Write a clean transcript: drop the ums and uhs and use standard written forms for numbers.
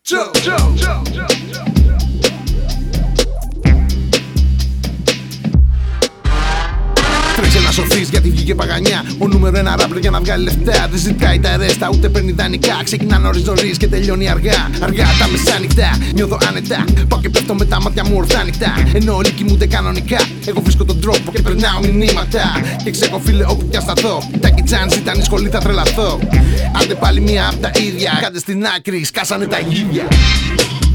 Τρέξε να σωθείς γιατί βγήκε παγανιά. Ο νούμερο ένα ράπερ για να βγάλει λεφτά. Δεν ζητάει τα ρέστα ούτε παίρνει δανεικά. Ξεκινά νωρίς και τελειώνει αργά. Αργά τα μεσάνυχτα, νιώθω άνετα. Πάω και πέφτω με τα μάτια μου ορθάνυχτα. Ενώ όλοι κοιμούνται κανονικά. Εγώ βρίσκω τον τρόπο και περνάω μηνύματα. Και ξέχω φίλε όπου κι αν σταθώ. Τα κιτσάν ήταν η σχολή, θα τρελαθώ. Άντε πάλι μία απ' τα ίδια. Κάντε στην άκρη, σκάσανε τα γίδια.